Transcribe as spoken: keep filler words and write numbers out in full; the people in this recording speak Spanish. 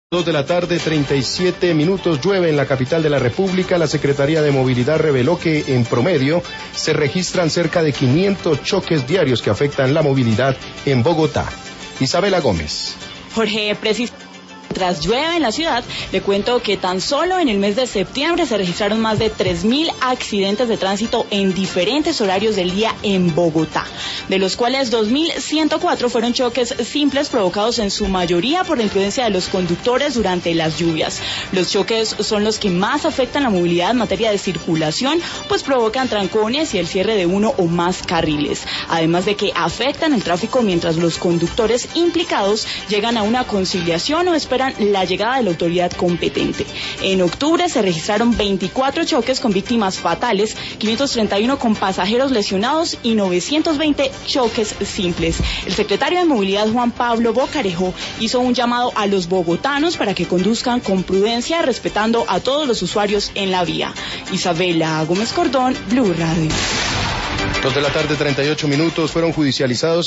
Dos de la tarde, treinta y siete minutos, llueve en la capital de la República. La Secretaría de Movilidad reveló que en promedio se registran cerca de quinientos choques diarios que afectan la movilidad en Bogotá. Isabela Gómez. Jorge, precisamente mientras llueve en la ciudad, le cuento que tan solo en el mes de septiembre se registraron más de tres mil accidentes de tránsito en diferentes horarios del día en Bogotá, de los cuales dos mil ciento cuatro fueron choques simples provocados en su mayoría por la imprudencia de los conductores durante las lluvias. Los choques son los que más afectan la movilidad en materia de circulación, pues provocan trancones y el cierre de uno o más carriles, además de que afectan el tráfico mientras los conductores implicados llegan a una conciliación o esperan la llegada de la autoridad competente. En octubre se registraron veinticuatro choques con víctimas fatales, quinientos treinta y uno con pasajeros lesionados y novecientos veinte choques simples. El secretario de Movilidad, Juan Pablo Bocarejo, hizo un llamado a los bogotanos para que conduzcan con prudencia, respetando a todos los usuarios en la vía. Isabela Gómez Cordón, Blue Radio. Dos de la tarde, treinta y ocho minutos, fueron judicializados